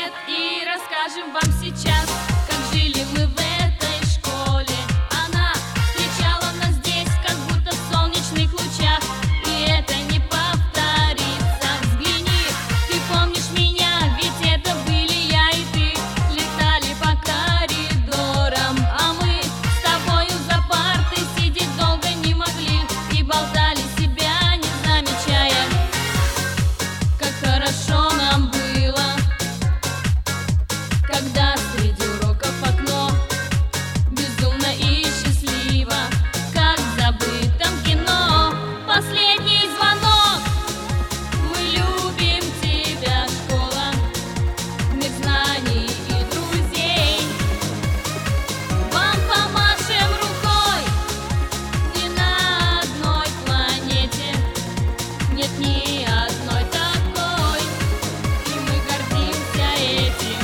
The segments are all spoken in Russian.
свет и расскажем вам сейчас, как жили мы в этой школе. Она встречала нас здесь, как будто в солнечных лучах, и это не повторится. Взгляни, ты помнишь меня, ведь это были я и ты. Летали по коридорам, а мы с тобою за партой сидеть долго не могли и болтали, себя не замечая. Как хорошо нам было, когда среди уроков окно, безумно и счастливо, как в забытом кино. Последний звонок, мы любим тебя, школа, мир знаний и друзей. Вам помашем рукой, ни на одной планете нет ни одной такой, и мы гордимся этим.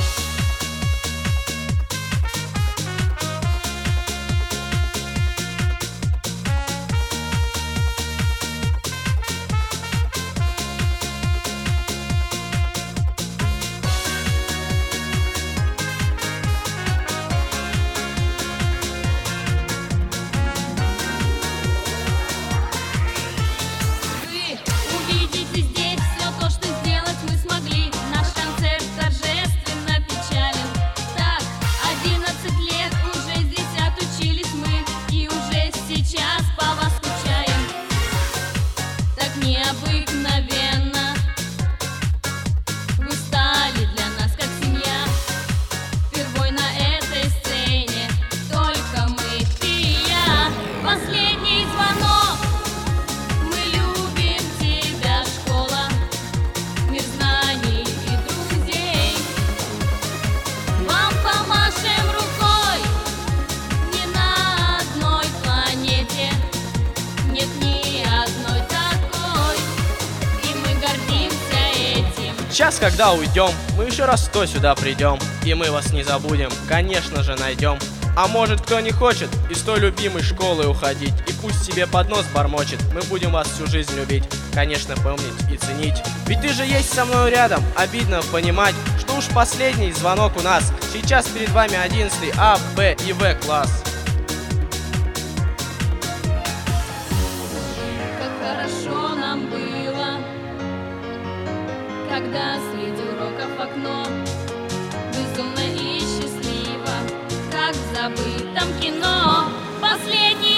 Вы увидите здесь все то, что сделать мы смогли. Наш концерт торжественно печален. Так, 11 лет уже здесь отучились мы, и уже сейчас по вас скучаем. Так необыкновенно вы стали для нас как семья. Впервой на этой сцене только мы, ты и я. Последний звонок, мы любим тебя, школа, мир знаний и друзей. Вам помашем рукой, ни на одной планете нет ни одной такой, и мы гордимся этим. Сейчас, когда уйдем, мы еще раз то сюда придем, и мы вас не забудем, конечно же найдем. А может, кто не хочет из той любимой школы уходить, и пусть себе под нос бормочет, мы будем вас всю жизнь любить, конечно, помнить и ценить. Ведь ты же есть со мной рядом, обидно понимать, что уж последний звонок у нас. Сейчас перед вами 11 А, Б и В класс. Как хорошо нам было, когда среди уроков окно, безумно и счастливо, как в забытом кино. Последний